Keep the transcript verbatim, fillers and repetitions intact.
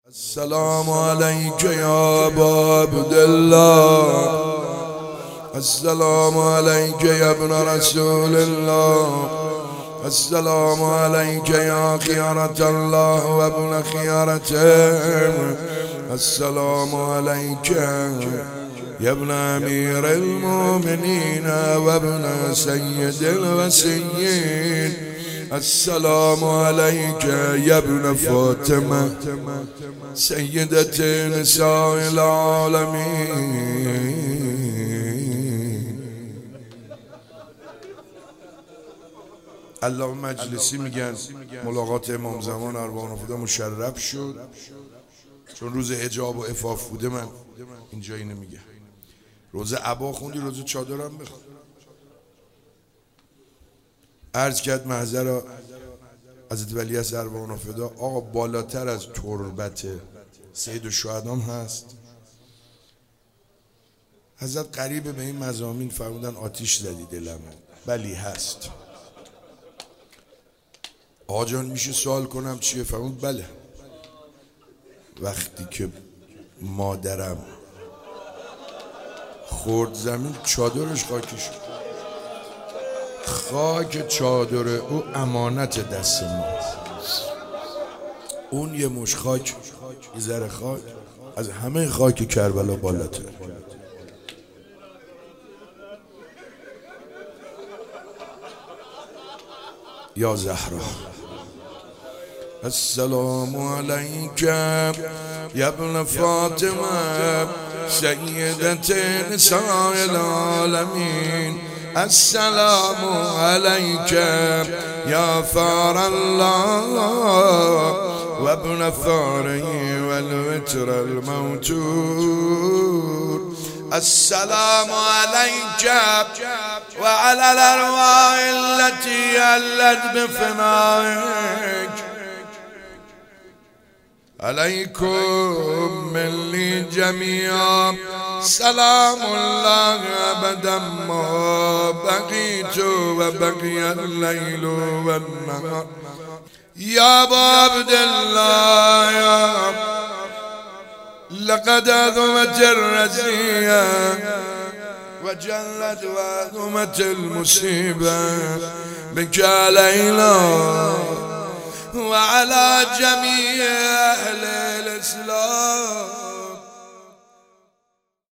السلام عليك يا أبا عبد الله، السلام عليك يا ابن رسول الله، السلام عليك يا خيرة الله وابن خيرته، السلام عليك يا ابن أمير المؤمنين وابن سيد الوسيين، السلام عليك يا ابن فاطمة سيدة نساء العالمين. علامه مجلسی میگن ملاقات امام زمان ارواح نفوده مشرف شد، چون روز حجاب و عفاف بوده. من اینجا اینو میگم. روز عبا خوندی، روز چادرم بخون. عرض کرد محضر حضرت ولی از ارواح نفوده، آقا بالاتر از تربت سید الشهدام هست؟ حضرت قریب به این مضامین فرمودن آتیش زدی دلمو. بلی هست. آقا جان میشه سوال کنم چیه؟ فرمود بله، وقتی که مادرم خورد زمین چادرش خاکی شد. خاک چادر او امانت دست ما. اون یه مش خاک، یه ذره خاک از همه خاک کربلا بالاتر. یا زهرا السلام علیک یا ابن فاطمه سیدت نساء العالمین، السلام علیک یا فار الله و ابن فاره و الوتر الموتور، السلام علیک و علی الارواح التي علت بفنائك، عليكم مني جميعا سلام الله أبدا ما بقيت وبقي الليل والنهار. يا أبا عبد الله يا لقد عظمت الرزية وجلت وعظمت المصيبة بك علينا وعلى جميع أهل الإسلام.